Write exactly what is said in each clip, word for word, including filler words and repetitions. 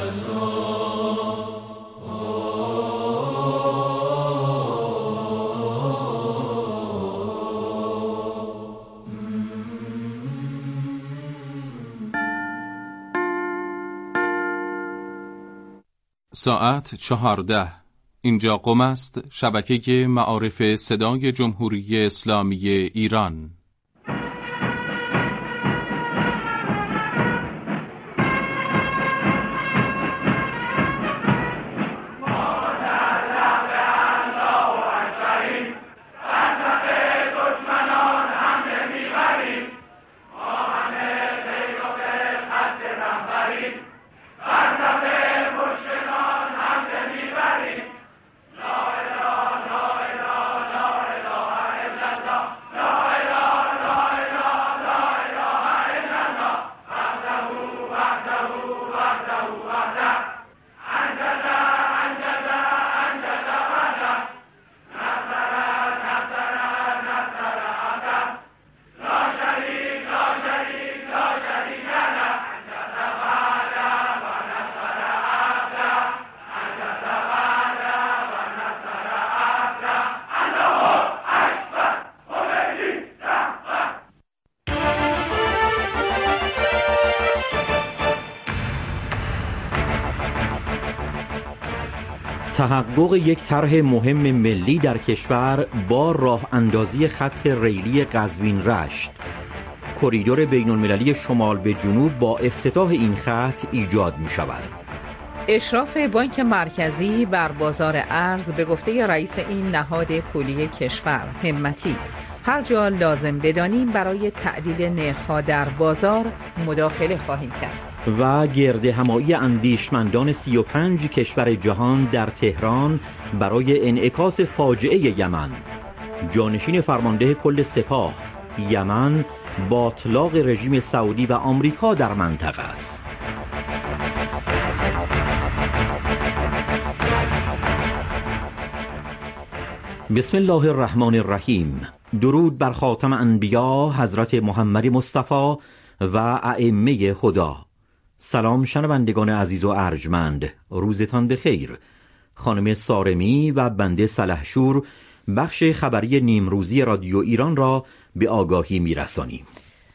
ساعت چهارده. اینجا قم است، شبکه معارف صدای جمهوری اسلامی ایران. تحقق یک طرح مهم ملی در کشور با راه اندازی خط ریلی قزوین رشت، کریدور بین المللی شمال به جنوب با افتتاح این خط ایجاد می شود. اشراف بانک مرکزی بر بازار ارز به گفته رئیس این نهاد پولی کشور همتی، هر جا لازم بدانیم برای تعدیل نرخ‌ها در بازار مداخله خواهیم کرد. و گرد همایی اندیشمندان سی و پنج کشور جهان در تهران برای انعکاس فاجعه یمن. جانشین فرمانده کل سپاه، یمن با اطلاق رژیم سعودی و آمریکا در منطقه است. بسم الله الرحمن الرحیم. درود بر خاتم انبیا حضرت محمد مصطفی و ائمه خدا. سلام شنوندگان عزیز و ارجمند، روزتان بخیر. خانم سارمی و بنده سلحشور بخش خبری نیمروزی رادیو ایران را به آگاهی می‌رسانیم.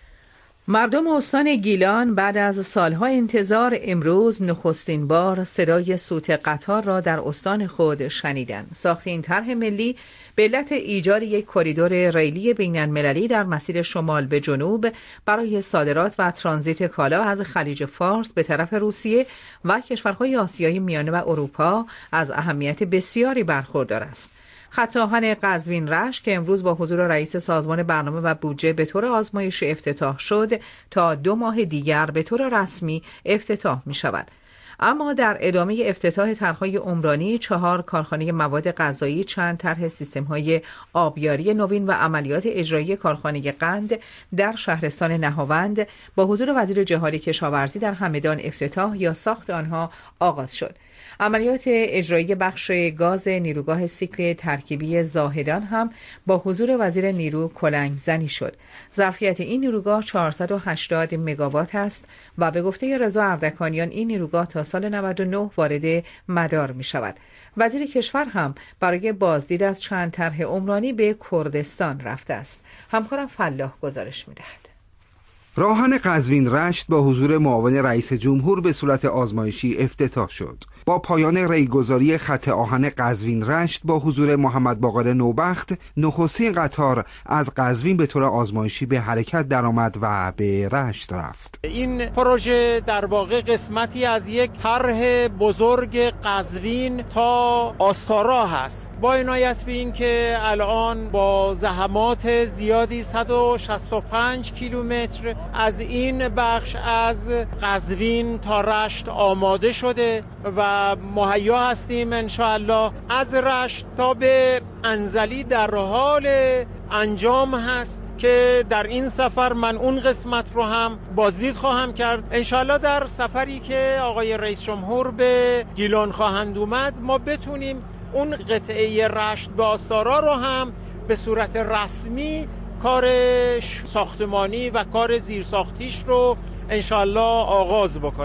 مردم استان گیلان بعد از سالها انتظار امروز نخستین بار صدای سوت قطار را در استان خود شنیدند. ساخت این طرح ملی به علت ایجاد یک کریدور ریلی بین‌المللی در مسیر شمال به جنوب برای صادرات و ترانزیت کالا از خلیج فارس به طرف روسیه و کشورهای آسیای میانه و اروپا از اهمیت بسیاری برخوردار است. خط آهن قزوین رشت که امروز با حضور رئیس سازمان برنامه و بودجه به طور آزمایشی افتتاح شد، تا دو ماه دیگر به طور رسمی افتتاح می شود. اما در ادامه افتتاح طرح‌های عمرانی، چهار کارخانه مواد غذایی، چند طرح سیستم‌های آبیاری نوین و عملیات اجرایی کارخانه قند در شهرستان نهاوند با حضور وزیر جهادی کشاورزی در همدان افتتاح یا ساخت آنها آغاز شد. عملیات اجرایی بخش گاز نیروگاه سیکل ترکیبی زاهدان هم با حضور وزیر نیرو کلنگ زنی شد. ظرفیت این نیروگاه چهارصد و هشتاد مگاوات است و به گفته رضا اردکانیان این نیروگاه تا سال نود و نه وارد مدار می شود. وزیر کشور هم برای بازدید از چند طرح عمرانی به کردستان رفته است. همکارم فلاح گزارش می دهد. راهن قزوین رشت با حضور معاون رئیس جمهور به صورت آزمایشی افتتاح شد. با پایان ریگذاری خط آهن قزوین رشت با حضور محمد باقر نوبخت، نخستین قطار از قزوین به طور آزمایشی به حرکت درآمد و به رشت رفت. این پروژه در واقع قسمتی از یک طرح بزرگ قزوین تا آستارا هست، با عنایت به این که الان با زحمات زیادی صد و شصت و پنج کیلومتر از این بخش از قزوین تا رشت آماده شده و مهیا هستیم انشاءالله. از رشت تا به انزلی در حال انجام هست که در این سفر من اون قسمت رو هم بازدید خواهم کرد. انشاءالله در سفری که آقای رئیس جمهور به گیلان خواهند اومد ما بتونیم اون قطعه رشت به آستارا رو هم به صورت رسمی کار ساختمانی و کار زیرساختیش رو انشاءالله آغاز بکنیم.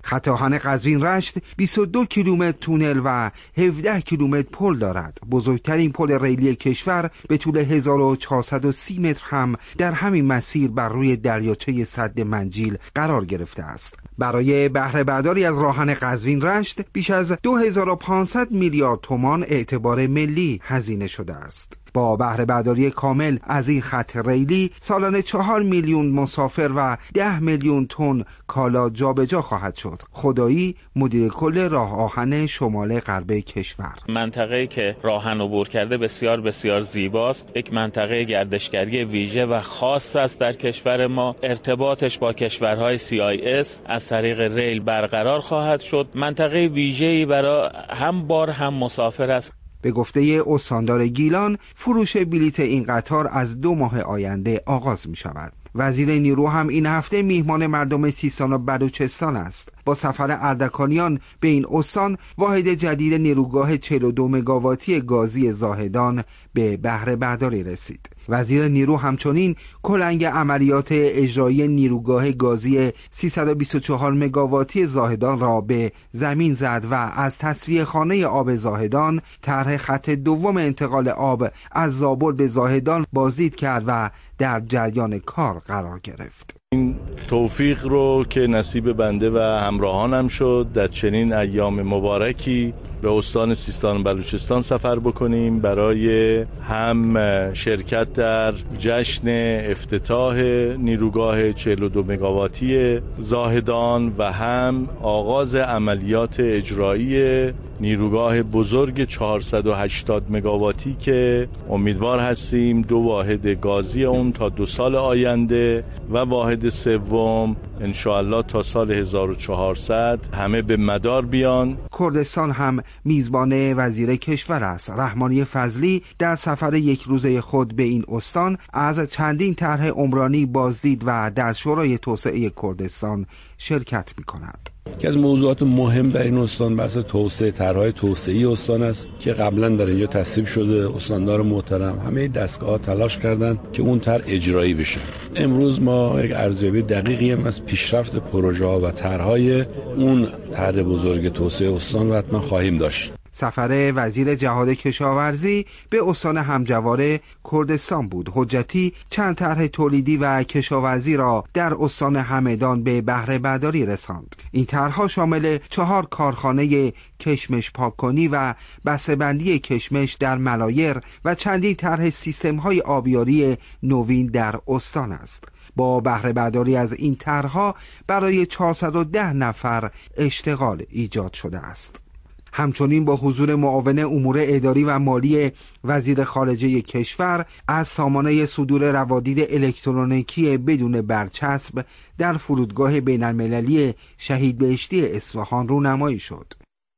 خط آهن قزوین رشت بیست و دو کیلومتر تونل و هفده کیلومتر پل دارد. بزرگترین پل ریلی کشور به طول هزار و چهارصد و سی متر هم در همین مسیر بر روی دریاچه سد منجیل قرار گرفته است. برای بهره برداری از راهن قزوین رشت بیش از دو هزار و پانصد میلیارد تومان اعتبار ملی هزینه شده است. با بهره برداری کامل از این خط ریلی سالانه چهار میلیون مسافر و ده میلیون تن کالا جابجا خواهد شد. خدایی مدیر کل راه آهن شمال غرب کشور: منطقه‌ای که راهن عبور کرده بسیار بسیار زیباست، یک منطقه گردشگری ویژه و خاص است در کشور ما. ارتباطش با کشورهای سی آی اس از طریق ریل برقرار خواهد شد. منطقه ویژه‌ای برای هم بار هم مسافر است. به گفته استاندار گیلان، فروش بلیت این قطار از دو ماه آینده آغاز می شود. وزیر نیرو هم این هفته میهمان مردم سیستان و بلوچستان است. با سفر اردکانیان به این استان، واحد جدید نیروگاه چهل و دو مگاواتی گازی زاهدان به بهره برداری رسید. وزیر نیرو همچنین کلنگ عملیات اجرایی نیروگاه گازی سیصد و بیست و چهار مگاواتی زاهدان را به زمین زد و از تصفیه خانه آب زاهدان طرح خط دوم انتقال آب از زابل به زاهدان بازدید کرد و در جریان کار قرار گرفت. این توفیق رو که نصیب بنده و همراهانم شد در چنین ایام مبارکی به استان سیستان و بلوچستان سفر بکنیم برای هم شرکت در جشن افتتاح نیروگاه چهل و دو مگاواتی زاهدان و هم آغاز عملیات اجرایی نیروگاه بزرگ چهارصد و هشتاد مگاواتی که امیدوار هستیم دو واحد گازی اون تا دو سال آینده و واحد سوم انشاءالله تا سال هزار و چهارصد همه به مدار بیان. کردستان هم میزبان وزیر کشور است. رحمانی فضلی در سفر یک روزه خود به این استان از چندین طرح عمرانی بازدید و در شورای توسعه کردستان شرکت می کند. یکی از موضوعات مهم در این استان بحث توسعه، طرح‌های توسعه‌ای استان است که قبلا در اینجا تصویب شده. استاندار محترم همه دستگاه‌ها تلاش کردند که اون طرح اجرایی بشه. امروز ما یک ارزیابی دقیقی هم از پیشرفت پروژه‌ها و طرح‌های اون طرح بزرگ توسعه استان رو حتما خواهیم داشت. سفر وزیر جهاد کشاورزی به استان همجوار کردستان بود. حجتی چند طرح تولیدی و کشاورزی را در استان همدان به بهره برداری رساند. این طرح‌ها شامل چهار کارخانه کشمش پاک‌کنی و بسته‌بندی کشمش در ملایر و چندین طرح سیستم‌های آبیاری نوین در استان است. با بهره برداری از این طرح‌ها برای چهارصد و ده نفر اشتغال ایجاد شده است. همچنین با حضور معاون امور اداری و مالی وزیر خارجه کشور از سامانه صدور روادید الکترونیکی بدون برچسب در فرودگاه بین‌المللی شهید بهشتی اصفهان رونمایی شد.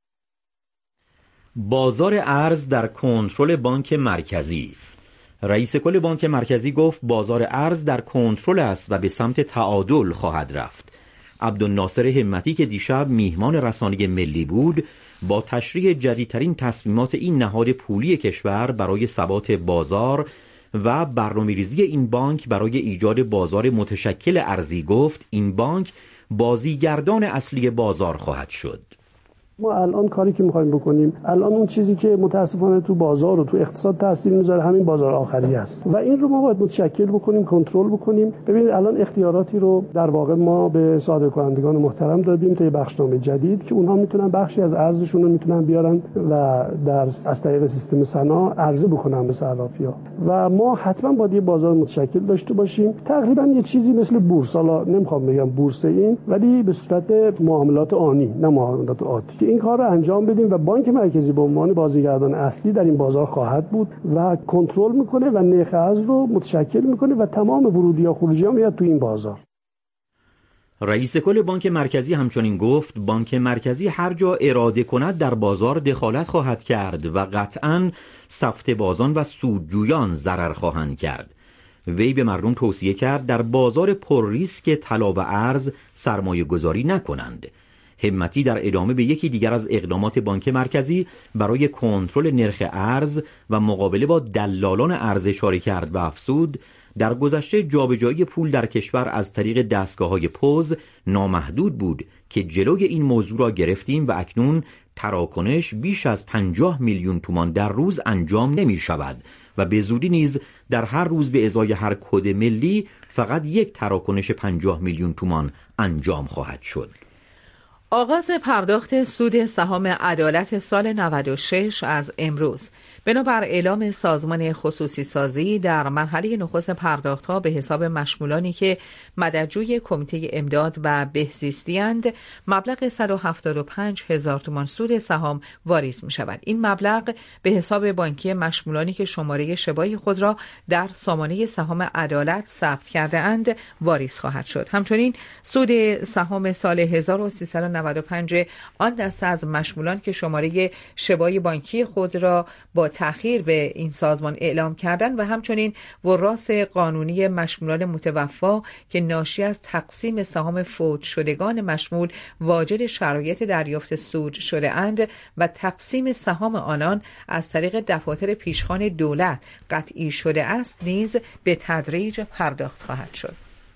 بازار ارز در کنترل بانک مرکزی. رئیس کل بانک مرکزی گفت بازار ارز در کنترل است و به سمت تعادل خواهد رفت. عبدالناصر همتی که دیشب میهمان رسانه ملی بود، با تشریح جدیدترین تصمیمات این نهاد پولی کشور برای ثبات بازار و برنامه‌ریزی این بانک برای ایجاد بازار متشکل ارزی گفت این بانک بازیگردان اصلی بازار خواهد شد. ما الان کاری که می‌خوایم بکنیم، الان اون چیزی که متاسفانه تو بازار و تو اقتصاد تاثیر میذاره همین بازار آخری است و این رو ما باید متشکل بکنیم، کنترل بکنیم. ببینید الان اختیاراتی رو در واقع ما به صادر کنندگان محترم دادیم تا بخشنامه جدید که اونها میتونن بخشی از ارزشون رو میتونن بیارن و در از طریق سیستم سنا عرضه بکنن به صرافی‌ها و ما حتما باید یه بازار متشکل داشته باشیم. تقریبا یه چیزی مثل بورس، حالا نمیخوام بگم بورس این، ولی به صورت معاملات آنی نه معاملات آتی این کار رو انجام بدیم و بانک مرکزی به عنوان بازیگردان اصلی در این بازار خواهد بود و کنترل میکنه و نرخ ارز رو متشکل میکنه و تمام ورودی یا خروجی ها میاد تو این بازار. رئیس کل بانک مرکزی همچنین گفت بانک مرکزی هر جا اراده کند در بازار دخالت خواهد کرد و قطعاً سفته بازان و سودجویان ضرر خواهند کرد. وی به مردم توصیه کرد در بازار پر ریسک طلا و ارز سرمایه گذاری نکنند. همتی در ادامه به یکی دیگر از اقدامات بانک مرکزی برای کنترل نرخ ارز و مقابله با دلالان ارز اشاره کرد و افزود در گذشته جابجایی پول در کشور از طریق دستگاه‌های پوز نامحدود بود که جلوی این موضوع را گرفتیم و اکنون تراکنش بیش از پنجاه میلیون تومان در روز انجام نمی شود و به زودی نیز در هر روز به ازای هر کد ملی فقط یک تراکنش پنجاه میلیون تومان انجام خواهد شد. آغاز پرداخت سود سهام عدالت سال نود و شش از امروز. بنابر اعلام سازمان خصوصی سازی در مرحله نخست پرداخت‌ها به حساب مشمولانی که مددجوی کمیته امداد و بهزیستی اند، مبلغ صد و هفتاد و پنج هزار تومان سود سهام واریز می شود. این مبلغ به حساب بانکی مشمولانی که شماره شبای خود را در سامانه سهام عدالت ثبت کرده اند واریز خواهد شد. همچنین سود سهام سال هزار و سیصد و نود و پنج آن دسته از مشمولان که شماره شبای بانکی خود را با تأخیر به این سازمان اعلام کردن و همچنین وراث قانونی مشمولان متوفا که ناشی از تقسیم سهام فوت شدگان مشمول واجد شرایط دریافت سود شده اند و تقسیم سهام آنان از طریق دفاتر پیشخوان دولت قطعی شده است نیز به تدریج پرداخت خواهد شد.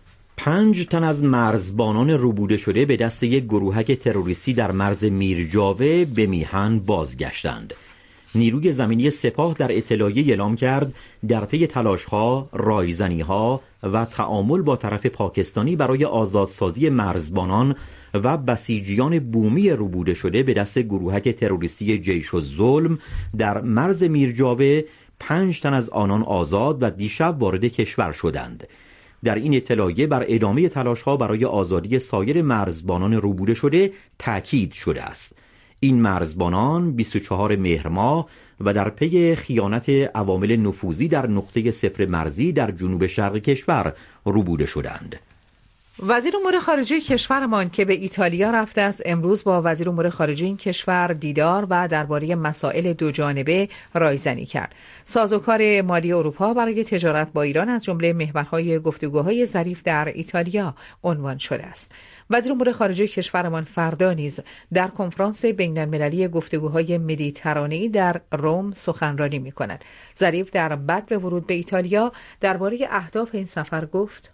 پنج تن از مرزبانان روبوده شده به دست یک گروهک تروریستی در مرز میرجاوه به میهن بازگشتند. نیروی زمینی سپاه در اطلاعیه اعلام کرد در پی تلاش‌ها، رایزنی‌ها و تعامل با طرف پاکستانی برای آزادسازی مرزبانان و بسیجیان بومی روبوده شده به دست گروهک تروریستی جیش الظلم در مرز میرجاوه، پنج تن از آنان آزاد و دیشب وارد کشور شدند. در این اطلاعیه بر ادامه تلاش‌ها برای آزادی سایر مرزبانان روبوده شده تأکید شده است. این مرزبانان بیست و چهارم مهر ماه و در پی خیانت عوامل نفوذی در نقطه صفر مرزی در جنوب شرق کشور روبوده شدند. وزیر امور خارجه کشورمان که به ایتالیا رفته است امروز با وزیر امور خارجه این کشور دیدار و درباره مسائل دو جانبه رایزنی کرد. سازوکار مالی اروپا برای تجارت با ایران از جمله محورهای گفتگوهای ظریف در ایتالیا عنوان شده است. وزیر امور خارجه کشورمان فردا نیز در کنفرانس بین‌المللی گفتگوهای مدیترانه‌ای در روم سخنرانی می‌کند. ظریف در بدو ورود به ایتالیا درباره اهداف این سفر گفت: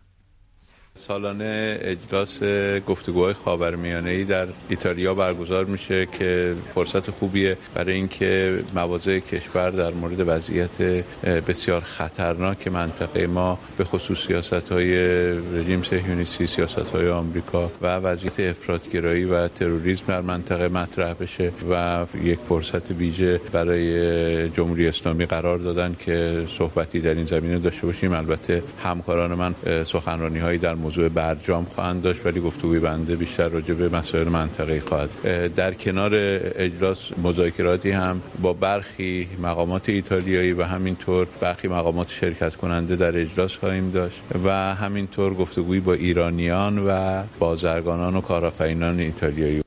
سالانه اجلاس گفتگوهای خاورمیانه‌ای در ایتالیا برگزار میشه که فرصت خوبیه برای اینکه مواضع کشور در مورد وضعیت بسیار خطرناک منطقه ما به خصوص سیاست‌های رژیم صهیونیستی، سیاست‌های آمریکا و وضعیت افراط‌گرایی و تروریسم در منطقه مطرح بشه و یک فرصت ویژه برای جمهوری اسلامی قرار دادن که صحبتی در این زمینه داشته باشیم. البته همکاران من سخنرانی‌هایی در موضوع برجام خواهند داشت ولی گفتگوی بنده بیشتر راجع به مسائل منطقه‌ای خواهد. در کنار اجلاس مذاکراتی هم با برخی مقامات ایتالیایی و همینطور برخی مقامات شرکت کننده در اجلاس خواهیم داشت و همینطور گفتگویی با ایرانیان و بازرگانان و کارآفرینان ایتالیایی.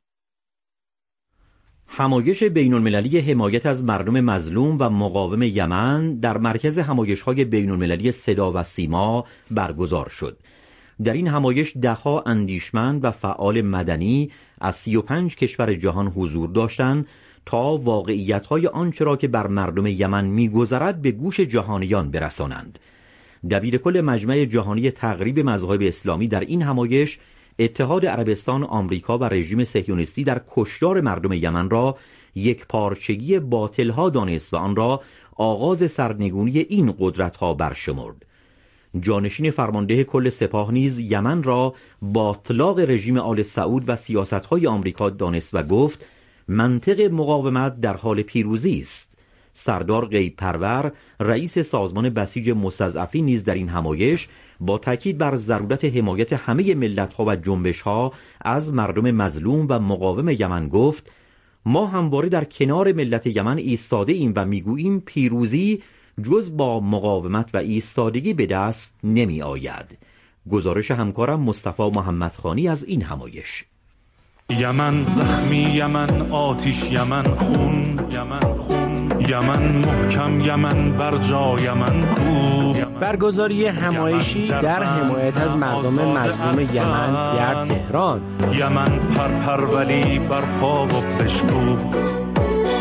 همایش بین‌المللی حمایت از مردم مظلوم و مقاوم یمن در مرکز همایش‌های بین‌المللی صدا و سیما برگزار شد. در این همایش ده‌ها اندیشمند و فعال مدنی از سی و پنج کشور جهان حضور داشتند تا واقعیت‌های آنچه را که بر مردم یمن می‌گذرد به گوش جهانیان برسانند. دبیرکل مجمع جهانی تقریب مذاهب اسلامی در این همایش اتحاد عربستان، آمریکا و رژیم صهیونیستی در کشتار مردم یمن را یک پارچگی باطل‌ها دانست و آن را آغاز سرنگونی این قدرت‌ها برشمرد. جانشین فرمانده کل سپاه نیز یمن را با اطلاق رژیم آل سعود و سیاست‌های آمریکا دانست و گفت منطق مقاومت در حال پیروزی است. سردار غیب پرور رئیس سازمان بسیج مستضعفین نیز در این همایش با تاکید بر ضرورت حمایت همه ملت‌ها و جنبش‌ها از مردم مظلوم و مقاوم یمن گفت ما همواره در کنار ملت یمن ایستاده ایم و میگوییم پیروزی جز با مقاومت و ایستادگی به دست نمی آید. گزارش همکارم مصطفی محمدخانی از این همایش. یمن زخمی، یمن آتش، یمن خون، یمن خون، یمن محکم، یمن بر جا، یمن کو. برگزاری همایشی در حمایت از مردم مظلوم یمن در تهران. یمن پر پر ولی بر پا و بشکوب.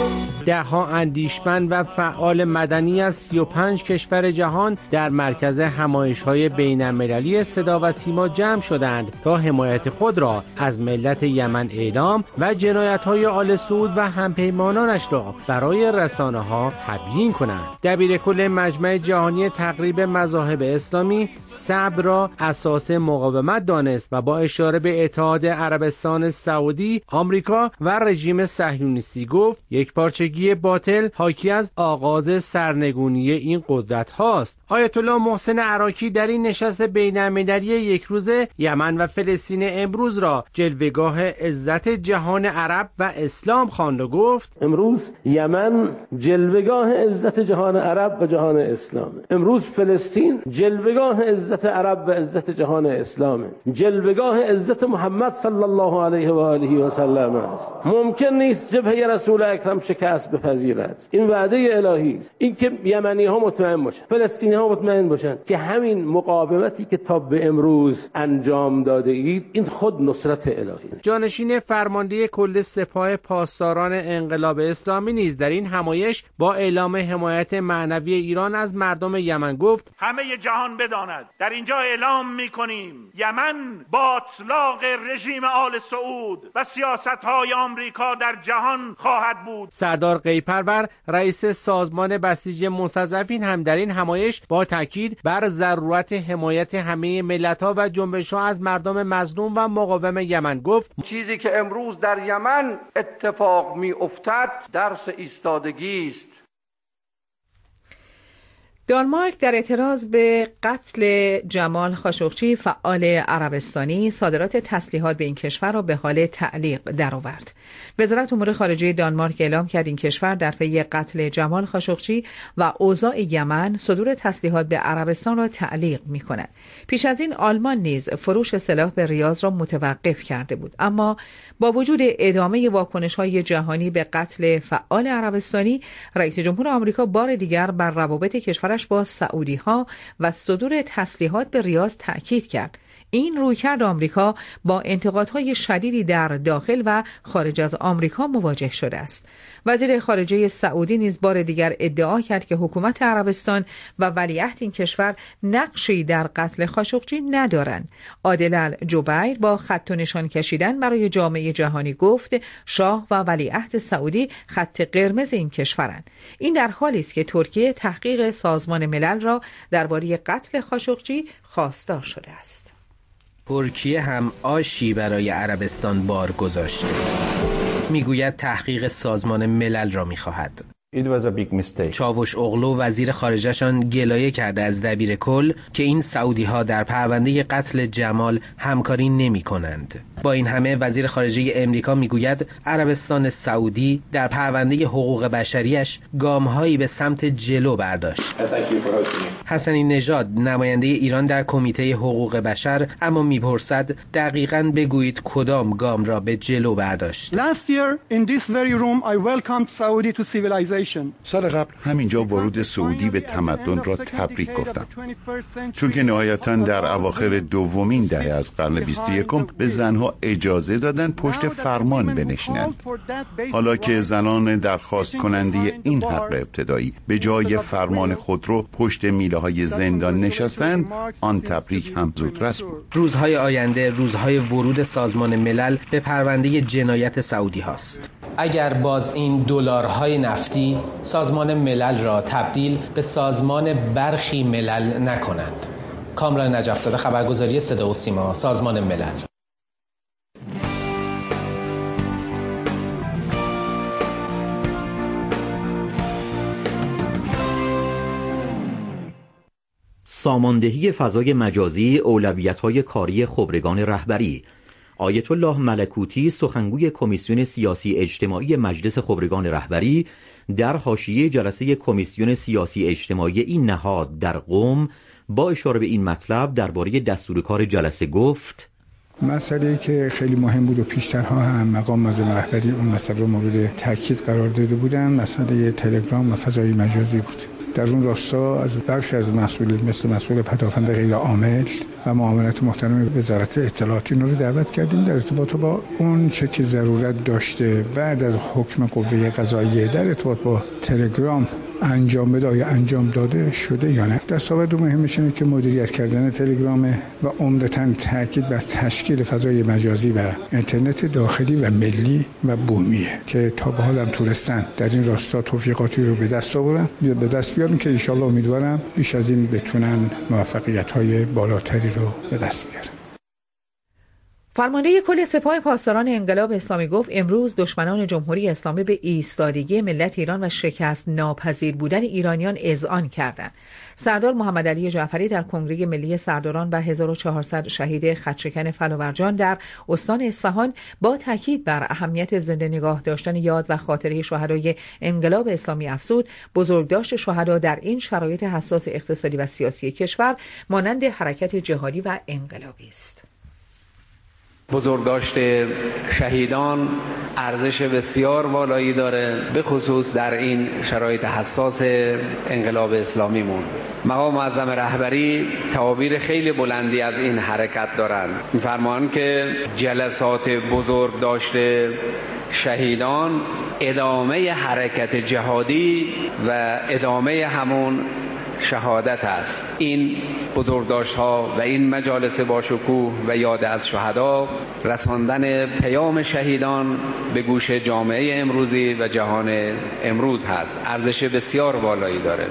دهها اندیشمند و فعال مدنی از سی و پنج کشور جهان در مرکز همایش‌های بین‌المللی صدا و سیما جمع شدند تا حمایت خود را از ملت یمن اعلام و جنایت‌های آل سعود و همپیمانانش را برای رسانه‌ها تبیین کنند. دبیرکل مجمع جهانی تقریب مذاهب اسلامی صبر را اساس مقاومت دانست و با اشاره به اتحاد عربستان سعودی، آمریکا و رژیم صهیونیستی گفت یک پارچگی باطل حاکی از آغاز سرنگونی این قدرت هاست. آیت الله محسن عراقی در این نشست بین‌المللی یک روزه یمن و فلسطین امروز را جلوه‌گاه عزت جهان عرب و اسلام خواند و گفت امروز یمن جلوه‌گاه عزت جهان عرب و جهان اسلام، امروز فلسطین جلوه‌گاه عزت عرب و عزت جهان اسلام، جلوه‌گاه عزت محمد صلی الله علیه و آله و سلم است. ممکن نیست جبهه رسول اکرم شکست بپذیرد. این وعده الهی است. این که یمنی ها مطمئن باشن، فلسطینی ها مطمئن باشن که همین مقاومتی که تا به امروز انجام داده اید این خود نصرت الهی است. جانشین فرمانده کل سپاه پاسداران انقلاب اسلامی نیز در این همایش با اعلام حمایت معنوی ایران از مردم یمن گفت همه جهان بداند در اینجا اعلام می‌کنیم یمن با اطلاق رژیم آل سعود و سیاست‌های آمریکا در جهان خواهد بود. سردار قیپرور رئیس سازمان بسیج مستضعفین هم در این همایش با تاکید بر ضرورت حمایت همه ملت‌ها و جنبش‌ها از مردم مظلوم و مقاوم یمن گفت چیزی که امروز در یمن اتفاق می‌افتد درس ایستادگی است. دانمارک در اعتراض به قتل جمال خاشقچی فعال عربستانی صادرات تسلیحات به این کشور را به حال تعلیق درآورد. وزارت امور خارجه دانمارک اعلام کرد این کشور در پی قتل جمال خاشقچی و اوضاع یمن صدور تسلیحات به عربستان را تعلیق می‌کند. پیش از این آلمان نیز فروش سلاح به ریاض را متوقف کرده بود، اما با وجود ادامه واکنش‌های جهانی به قتل فعال عربستانی، رئیس جمهور آمریکا بار دیگر بر روابط کشورش با سعودی‌ها و صدور تسلیحات به ریاض تأکید کرد. این رویکرد آمریکا با انتقادهای شدیدی در داخل و خارج از آمریکا مواجه شده است. وزیر خارجه سعودی نیز بار دیگر ادعا کرد که حکومت عربستان و ولیعهد این کشور نقشی در قتل خاشقچی ندارند. عادل الجبیر با خط و نشان کشیدن برای جامعه جهانی گفت شاه و ولیعهد سعودی خط قرمز این کشورند. این در حالی است که ترکیه تحقیق سازمان ملل را درباره قتل خاشقچی خواستار شده است. ترکیه هم آشی برای عربستان بار گذاشته. میگوید تحقیق سازمان ملل را میخواهد. چاوش اغلو وزیر خارجه‌شان گلایه کرده از دبیر کل که این سعودی ها در پرونده قتل جمال همکاری نمی کنند. با این همه وزیر خارجه امریکا میگوید عربستان سعودی در پرونده حقوق بشریش گام‌هایی به سمت جلو برداشت. حسنی نژاد نماینده ایران در کمیته حقوق بشر اما میپرسد دقیقاً بگویید کدام گام را به جلو برداشت. Last year in this very room I welcomed Saudi to civilization. سال قبل همینجا ورود سعودی به تمدن را تبریک گفتم، چون که نهایتاً در اواخر دومین دهه از قرن بیست و یکم به زنها اجازه دادن پشت فرمان بنشینند. حالا که زنان درخواست کننده این حق ابتدایی به جای فرمان خودرو پشت میله های زندان نشستند، آن تبریک هم زودرس بود. روزهای آینده روزهای ورود سازمان ملل به پرونده جنایت سعودی هاست. اگر باز این دلارهای نفتی سازمان ملل را تبدیل به سازمان برخی ملل نکنند. کامران نجف‌زاده، خبرگزاری صدا و سیما، سازمان ملل. ساماندهی فضای مجازی اولویت‌های کاری خبرگان رهبری. آیت الله ملکوتی سخنگوی کمیسیون سیاسی اجتماعی مجلس خبرگان رهبری در حاشیه جلسه کمیسیون سیاسی اجتماعی این نهاد در قم با اشاره به این مطلب درباره دستور کار جلسه گفت: مسئله‌ای که خیلی مهم بود و پیشترها هم مقام ناظم رهبری اون مسئله رو مورد تاکید قرار داده بودن، مسئله تلگرام و فضای مجازی بود. در اون راستا از برخی از مسئولین مثل مسئول پدافند غیر عامل و معاونت محترم وزارت اطلاعات اینو رو دعوت کردیم در ارتباط با اون چه که ضرورت داشته بعد از حکم قوه قضاییه در ارتباط با تلگرام انجام بده یا انجام داده شده یا نه. دستاورد مهمش اینه که مدیریت کردن تلگرام و عمدتاً تاکید بر تشکیل فضای مجازی و اینترنت داخلی و ملی و بومیه که تا به حال هم تونستن در این راستا توفیقاتی رو به دست آورن به دست بیارن که ان شاءالله امیدوارم بیش از این بتونن موفقیت‌های بالاتری رو به دست بیارن. فرمانده کل سپاه پاسداران انقلاب اسلامی گفت امروز دشمنان جمهوری اسلامی به ایستادگی ملت ایران و شکست ناپذیر بودن ایرانیان اذعان کردند. سردار محمد علی جعفری در کنگره ملی سرداران و هزار و چهارصد شهید خطشکن فلاورجان در استان اصفهان با تاکید بر اهمیت زنده نگاه داشتن یاد و خاطره شهدای انقلاب اسلامی افزود بزرگداشت شهدا در این شرایط حساس اقتصادی و سیاسی کشور مانند حرکت جهادی و انقلابی است. بزرگداشت شهیدان ارزش بسیار والایی داره، به خصوص در این شرایط حساس انقلاب اسلامی مون. مقام معظم رهبری تعابیر خیلی بلندی از این حرکت دارند. می‌فرمایند که جلسات بزرگداشت شهیدان ادامه حرکت جهادی و ادامه همون شهادت است. این بزرگداشت ها و این مجالس باشکوه و یاد از شهدا رساندن پیام شهیدان به گوش جامعه امروزی و جهان امروز هست. ارزش بسیار بالایی داره.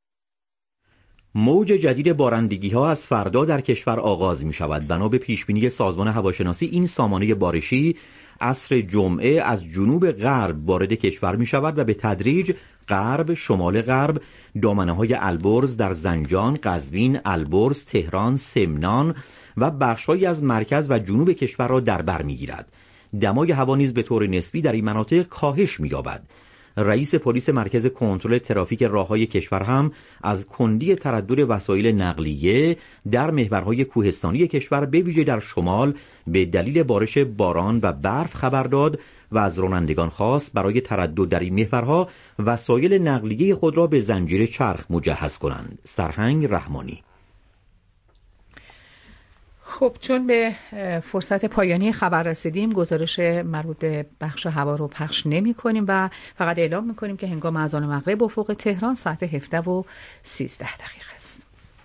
موج جدید بارندگی ها از فردا در کشور آغاز می شود. بنا به پیشبینی سازمان هواشناسی این سامانه بارشی عصر جمعه از جنوب غرب وارد کشور می شود و به تدریج غرب، شمال غرب، دامنه های البرز در زنجان، قزوین، البرز، تهران، سمنان و بخش‌هایی از مرکز و جنوب کشور را در بر می‌گیرد. دمای هوا نیز به طور نسبی در این مناطق کاهش می‌یابد. رئیس پلیس مرکز کنترل ترافیک راههای کشور هم از کندی تردد وسایل نقلیه در محورهای کوهستانی کشور به ویژه در شمال به دلیل بارش باران و برف خبر داد و از رانندگان خواست برای تردد در این محورها وسایل نقلیه خود را به زنجیر چرخ مجهز کنند. سرهنگ رحمانی. خب چون به فرصت پایانی خبر رسیدیم گزارش مربوط به بخش هوا رو پخش نمی کنیم و فقط اعلام می کنیم که هنگام اذان مغرب افق تهران ساعت هفده و سیزده دقیقه است.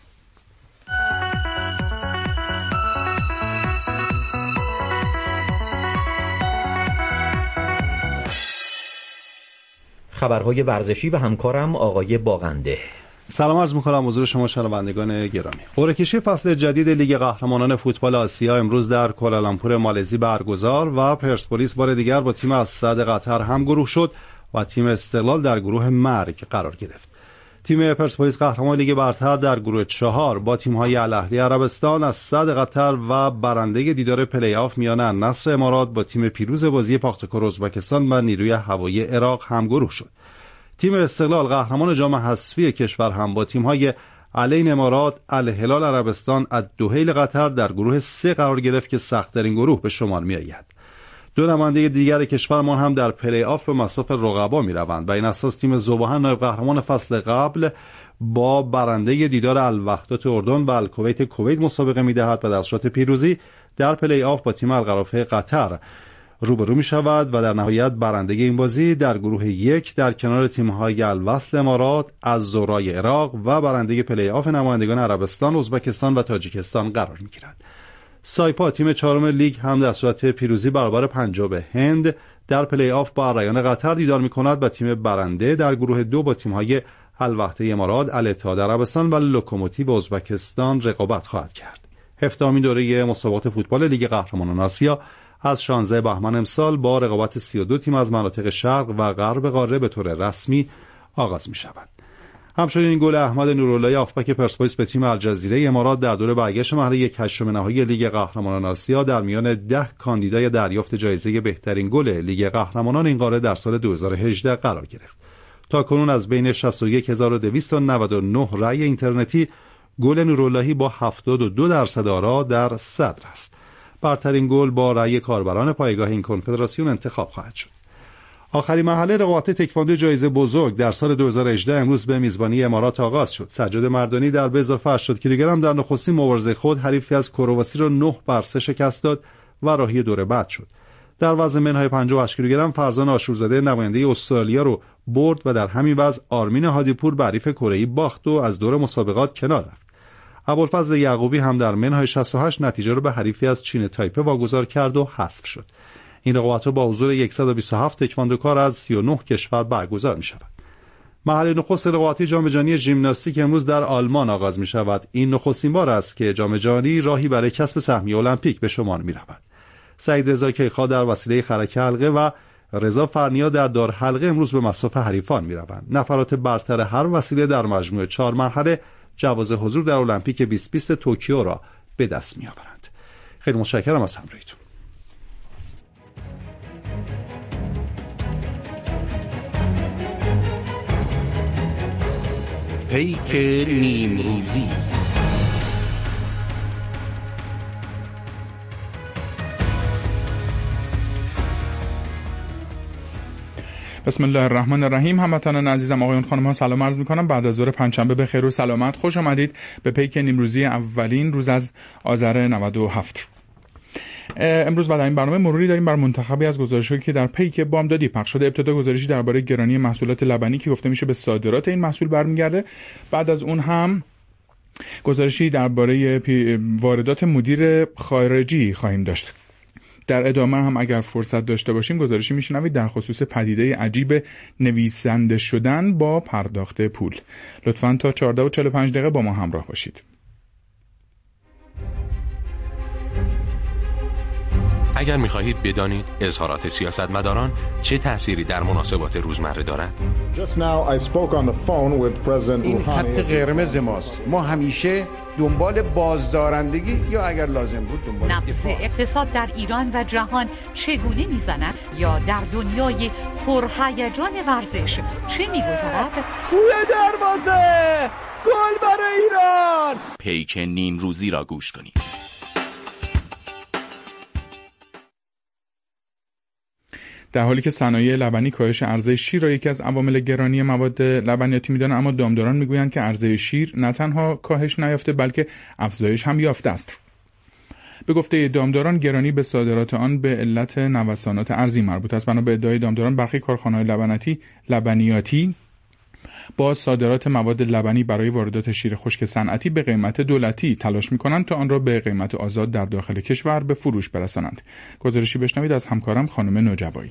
خبرهای ورزشی و همکارم آقای باغنده. سلام عرض می‌کنم حضور شما شنوندگان گرامی. قرعه کشی فصل جدید لیگ قهرمانان فوتبال آسیا امروز در کوالالامپور مالزی برگزار و پرسپولیس بار دیگر با تیم اسد قطر هم گروه شد و تیم استقلال در گروه مرگ قرار گرفت. تیم پرسپولیس قهرمان لیگ برتر در گروه چهار با تیم‌های الاهلی عربستان، اسد قطر و برنده دیدار پلی آف میان النصر امارات با تیم پیروز بازی پاختکور ازبکستان و نیروی هوایی عراق هم گروه شد. تیم استقلال قهرمان جام حذفی کشور هم با تیم‌های العین امارات، الهلال عربستان، الدحیل قطر در گروه سه قرار گرفت که سخت‌ترین گروه به شمار می‌آید. دو نماینده دیگر کشورمان هم در پلی آف به مصاف رقبا می‌روند و این اساس تیم ذوب‌ها نایب قهرمان فصل قبل با برنده دیدار الوحدات اردن و الکویت کویت مسابقه می‌دهد و در صورت پیروزی در پلی آف با تیم القرافه قطر روبرو می شود و در نهایت برنده این بازی در گروه یک در کنار تیم‌های الوصل امارات، الزهرای عراق و برنده پلی آف نمایندگان عربستان، ازبکستان و تاجیکستان قرار می گیرد. سایپا تیم چهارم لیگ هم در صورت پیروزی برابر پنجاب هند در پلی آف با ارایان قطر دیدار می کند و تیم برنده در گروه دو با تیم‌های الوحده امارات، الاتحاد عربستان و لوکوموتیو ازبکستان رقابت خواهد کرد. هفتمین دوره مسابقات فوتبال لیگ قهرمانان آسیا از شانزده بهمن امسال با رقابت سی و دو تیم از مناطق شرق و غرب قاره به طور رسمی آغاز می شود. همچنین گل احمد نوراللهی هافبک پرسپولیس به تیم الجزیره امارات در دوره برگشت مرحله یک هشتم نهایی لیگ قهرمانان آسیا در میان ده کاندیدای دریافت جایزه بهترین گل لیگ قهرمانان این قاره در سال دو هزار و هجده قرار گرفت. تاکنون از بین شصت و یک هزار و دویست و نود و نه رأی اینترنتی گل نوراللهی با هفتاد و دو درصد آرا در صدر است. برترین گل با رأی کاربران پایگاه این کنفدراسیون انتخاب خواهد شد. آخرین مرحله رقابت تکواندو جایزه بزرگ در سال دو هزار و هجده امروز به میزبانی امارات آغاز شد. سجاد مردانی در به اضافه هشتاد کیلوگرم در نخستین مبارزه خود حریفی از کرواسی را نه بر سه شکست داد و راهی دور بعد شد. در وزن منهای پنجاه و هشت کیلوگرم فرزان آشورزاده نماینده استرالیا رو برد و در همین وزن آرمین هادیپور به حریف کره‌ای باخت و از دور مسابقات کنار رفت. ابوالفضل یعقوبی هم در منهای شصت و هشت نتیجه را به حریفی از چین تایپه واگذار کرد و حذف شد. این رقابت‌ها با حضور صد و بیست و هفت تکواندوکار از سی و نه کشور برگزار می‌شود. مرحله نخست رقابت‌های جام‌جهانی ژیمناستیک امروز در آلمان آغاز می‌شود. این نخستین بار است که جام‌جهانی راهی برای کسب سهمیه المپیک به شمار می‌رود. سعید رضا کیخا در وسیله خرک حلقه و رضا فرنیا در دار حلقه امروز به مصاف حریفان می‌روند. نفرات برتر هر وسیله در مجموع چهار مرحله جواز حضور در المپیک بیست بیست توکیو را به دست می‌آورند. خیلی متشکرم از همراهیتون. پیک نیمروزی. بسم الله الرحمن الرحیم. هموطنان عزیزم، آقایون خانم ها، سلام عرض می‌کنم. بعد از ظهر پنجشنبه به خیر و سلامت خوش آمدید به پیک نیمروزی اولین روز از آذر نود و هفت. امروز بعد این برنامه مروری داریم بر منتخبی از گزارش‌هایی که در پیک بامدادی پخش شده. ابتدا گزارشی درباره گرانی محصولات لبنی که گفته میشه به صادرات این محصول برمیگرده. بعد از اون هم گزارشی درباره واردات مدیر خارجی خواهیم داشت. در ادامه هم اگر فرصت داشته باشیم گزارشی میشنوید در خصوص پدیده عجیب نویسنده شدن با پرداخت پول. لطفاً تا چهارده و چهل و پنج دقیقه با ما همراه باشید. اگر می‌خواهید بدانید اظهارات سیاستمداران چه تأثیری در مناسبات روزمره دارد. این خط قرمز ماست. ما همیشه دنبال بازدارندگی یا اگر لازم بود دنبال نبض اقتصاد در ایران و جهان چگونه میزند یا در دنیای پرهیجان ورزش چه میگذرد؟ توی دروازه گل برای ایران. پیک نیم روزی را گوش کنید. در حالی که صنایع لبنی کاهش عرضه شیر را یکی از عوامل گرانی مواد لبنیاتی می‌دانند، اما دامداران می‌گویند که عرضه شیر نه تنها کاهش نیافته بلکه افزایش هم یافته است. به گفته دامداران گرانی به صادرات آن به علت نوسانات ارزی مربوط است. بنا به ادعای دامداران برخی کارخانه‌های لبنیاتی لبنیاتی با صادرات مواد لبنی برای واردات شیر خشک صنعتی به قیمت دولتی تلاش می‌کنند تا آن را به قیمت آزاد در داخل کشور به فروش برسانند. گزارشی بشنوید از همکارم خانم نوجوایی.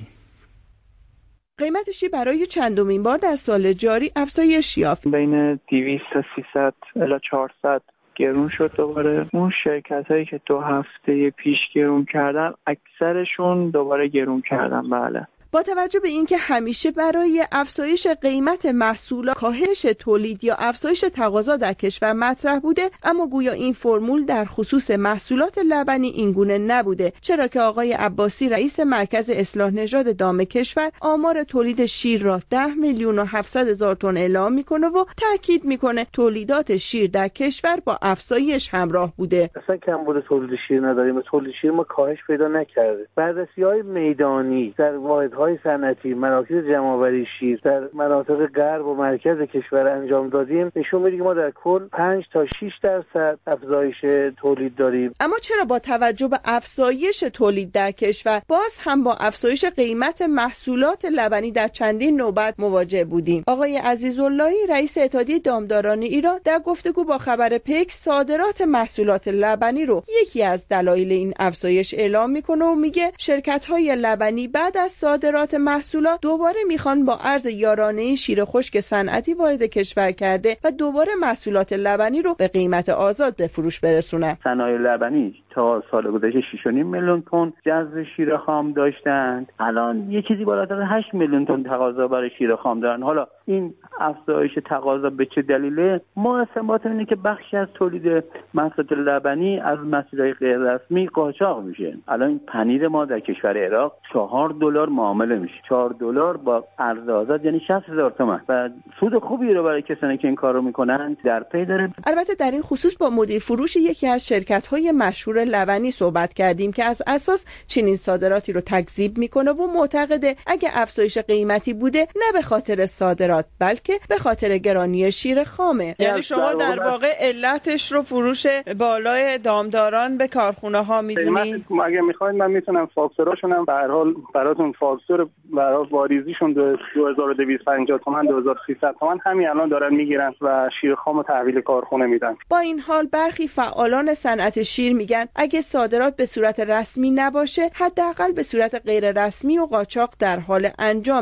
قیمت شیر برای چندمین بار در سال جاری افزایش یافت. بین دویست تا سیصد الی چهارصد گرون شد. دوباره اون شرکت هایی که دو هفته پیش گرون کردن اکثرشون دوباره گرون کردن. بله. با توجه به اینکه همیشه برای افزایش قیمت محصولات کاهش تولید یا افزایش تقاضا در کشور مطرح بوده، اما گویا این فرمول در خصوص محصولات لبنی اینگونه نبوده، چرا که آقای عباسی رئیس مرکز اصلاح نژاد دام کشور آمار تولید شیر را ده میلیون و هفتصد هزار تن اعلام میکنه و تاکید میکنه تولیدات شیر در کشور با افزایش همراه بوده. اصلا کمبود تولید شیر نداریم. تولید شیر ما کاهش پیدا نکرده. بررسی‌های میدانی در واحدهای صنعتی، مراکز جمع‌آوری شیر در مناطق غرب و مرکز کشور انجام دادیم، نشون میده که ما در کل پنج تا شش درصد افزایش تولید داریم. اما چرا با توجه به افزایش تولید در کشور باز هم با افزایش قیمت محصولات لبنی در چندین نوبت مواجه بودیم؟ آقای عزیزاللهی رئیس اتحادیه دامداران ایران در گفتگو با خبر پیک صادرات محصولات لبنی رو یکی از دلایل این افزایش اعلام میکنه و میگه شرکت‌های لبنی بعد از صادرات محصولات دوباره میخوان با ارز یارانه شیر خشک صنعتی وارد کشور کرده و دوباره محصولات لبنی رو به قیمت آزاد به فروش برسونن. صنایع لبنی تا سال گذشته شش و نیم میلیون تن جذب شیر خام داشتند، الان یه چیزی بالاتر از هشت میلیون تن تقاضا برای شیر خام دارن. حالا این افزایش تقاضا به چه دلیله؟ ما استنباط اینه که بخشی از تولید محصولات لبنی از مسیرهای غیر رسمی قاچاق میشه. الان این پنیر ما در کشور عراق چهار دلار معامله میشه. چهار دلار با ارز آزاد یعنی شصت هزار تومان و سود خوبی رو برای کسانی که این کارو میکنن در پی داره. البته در این خصوص با مدیر فروش یکی از شرکت‌های مشهور لبنی صحبت کردیم که از اساس چنین صادراتی رو تکذیب میکنه و معتقده اگه افزایش قیمتی بوده نه به خاطر صادرات بلکه به خاطر گرانی شیر خامه. یعنی شما در واقع علتش رو فروش بالای دامداران به کارخونه ها میدونید؟ اگه میخواید من میتونم فاکتوراشون هم به هر حال براتون فاکتور برای واریزیشون دو هزار و دویست و پنجاه تومان دو هزار و سیصد تومان همین الان دارن میگیرن و شیر خام تحویل کارخونه میدن. با این حال برخی فعالان صنعت شیر میگن اگه صادرات به صورت رسمی نباشه حداقل به صورت غیر رسمی و قاچاق در حال انجام